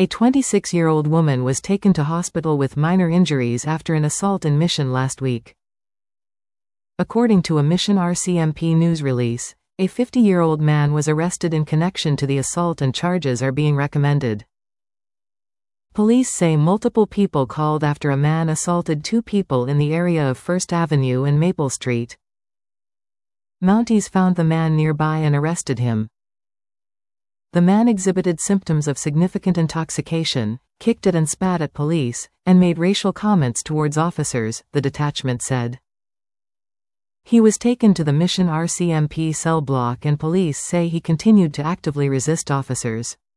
A 26-year-old woman was taken to hospital with minor injuries after an assault in Mission last week. According to a Mission RCMP news release, a 50-year-old man was arrested in connection to the assault and charges are being recommended. Police say multiple people called after a man assaulted two people in the area of First Avenue and Maple Street. Mounties found the man nearby and arrested him. The man exhibited symptoms of significant intoxication, kicked at and spat at police, and made racial comments towards officers, the detachment said. He was taken to the Mission RCMP cell block and police say he continued to actively resist officers.